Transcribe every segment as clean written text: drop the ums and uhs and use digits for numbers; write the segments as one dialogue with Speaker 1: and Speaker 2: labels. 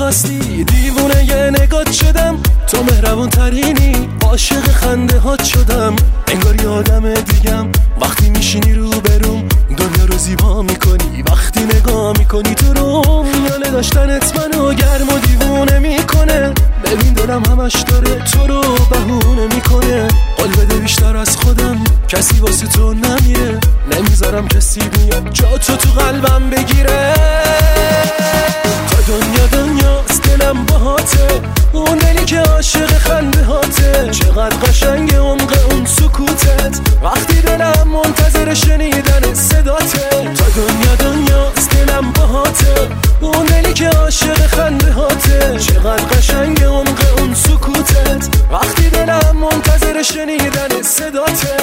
Speaker 1: خواستی دیوونه یه نگات شدم، تو مهربون ترینی، عاشق خنده هات شدم، انگار یه آدم دیگم. وقتی میشینی رو بروم دنیا رو زیبا میکنی، وقتی نگاه میکنی تو روم یاله داشتنت منو گرم و دیوونه میکنه. ببین دلم همش داره تو رو بهونه میکنه، قول بده بیشتر از خودم کسی واسه تو نمیره، نمیذارم کسی بیاد جا تو قلبم بگیره. تا دنیاست دلم باهاته، اون دلی که عاشق خنده هاته، چقدر قشنگ عمق اون سکوتت، وقتی دلم منتظر شنیدن صداته. تا دنیاست دلم باهاته، اون دلی که عاشق خنده هاته، چقدر قشنگ عمق اون سکوتت، وقتی دلم منتظر شنیدن صداته.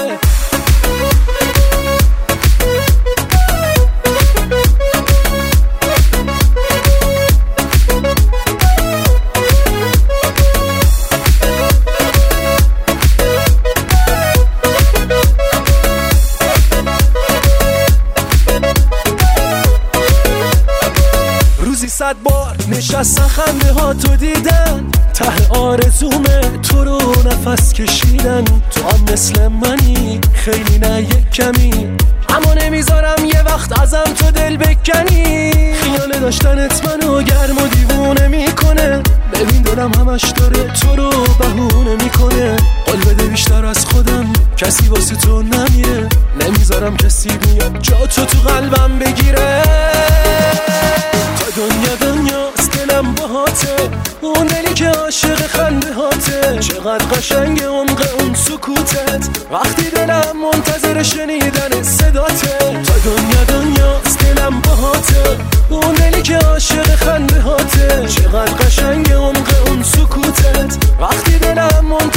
Speaker 1: روزی 100 بار نشستن خنده ها تو دیدن، ته آرزومه تو رو نفس کشیدن. تو هم مثل منی خیلی نه یک کمی، اما نمیذارم یه وقت ازم تو دل بکنی. خیال داشتنت منو گرم و دیوونه میکنه، ببین دلم همش داره تو رو بهونه میکنه. قول بده بیشتر از خودم کسی واسه تو نمیره، نمیذارم کسی بیاد جا تو قلبم بگیره. تا دنیاست دلم باهاته، اون دلی که عاشق خنده هاته، چقدر قشنگ عمق اون سکوتت، وقتی دلم منتظر شنیدن صداته. تا دنیاست دلم باهاته، اون دلی که عاشق خنده هاته، چقدر قشنگ عمق اون سکوتت، وقتی دلم